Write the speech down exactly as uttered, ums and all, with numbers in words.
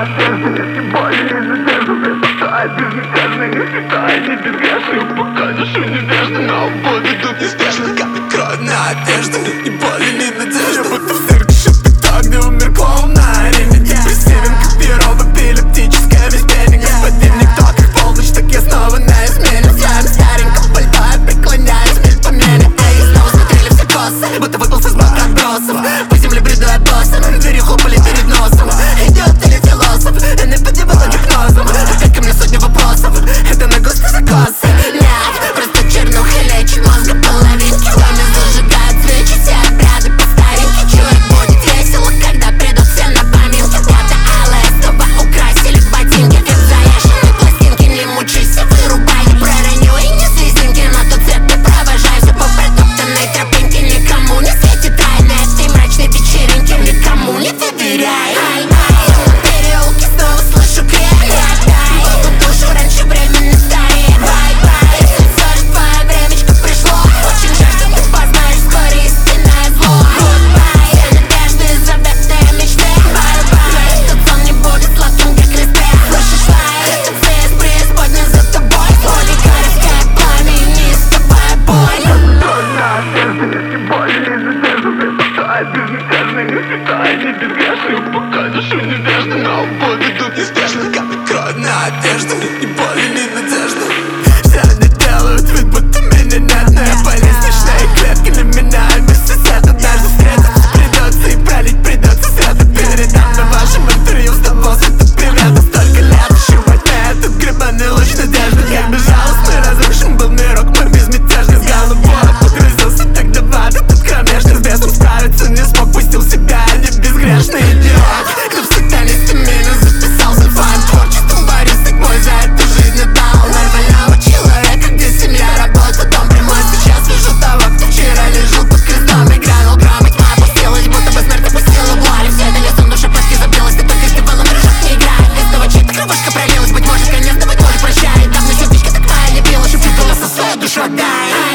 надежды, нет ни боли, ни надежды. Вместо безмятежный, не святая, не безгрешный. Пока душу невежды, но бой ведут неспешно. Капли крови на одежду, нет ни боли, ни надежды. Я будто в цирке шепоток, где умер клоун на арене. Депрессивен, как перо, эпилептическое безделье. Господин никто, как полночь, так я снова на измене. В своем стареньком пальто я преклоняюсь, мель по мене. Эй, снова смотрели все косы, будто выпал со сбоку отбросов. По земле бреду я боссом, дверью хлопали перед носом. Идет или философ, не подъебала гипнозом. Опять ко мне сотни вопросов, это наглость закосы. Нет, просто чернуха лечит мозга половинки. В доме зажигают свечи, все обряды по старинке. Чувак будет весело, когда придут все на поминки. Плата алая, снова украсили ботинки. Как заезженные пластинки, не мучись, вырубай, не пророню и не слезинки. На тот цвет не провожайся по протоптанной тропинке. Никому не светит тайны этой мрачной вечеринки. Никому не доверяй. Ай, ай, в переулке снова слышу крик. По душу раньше времени стареет. Бай, бай, если все же твое времечко пришло, очень жаль, что ты познаешь вскоре истинное зло. Goodbye, все надежды, заветные мечты. Бай, бай, этот сон не будет сладким, как кресты. Слышишь лай, это свет преисподней за тобой. Боли, горевское пламя и неистовая боль. Крови на одежды, нет ни боли, ни надежды. Вместо безмятежный, не святая, не безгрешный. Пока душу невежды, но бой ведут неспешно. Капли крови на одежду, нет ни боли, ни надежды. Все они делают вид, будто меня нет, но я полез в смешные клетки на меня. И вместе с этим даже встретиться придется и пролить придется света. Передам на вашем интервью с того света привет. Столько лет ощущать на этот гребаный луч надежды. Как безжалостный разрушен был мирок мой безмятежный. С головой погрузился тогда в ад этот кромешный. С бесом справиться не смог, пустил себя, а не безгрешный идиот. Кто в сатанисте меня записался своим творчеством. Борюсь так мой за эту жизнь отдал нормального человека, где семья, работа, дом прямой. Сейчас вижу того, кто вчера лежал под крестом и грянул гром, и тьма опустилась, будто бы смерть опустила вуаль. Все это лесом, душа почти забилась, ты только с диваном рыжак не играет. Из того чья-то кровушка пролилась, быть может конец, да быть может прощай. Давно сердечко так моя не била, шепчу голоса свою душу отдай.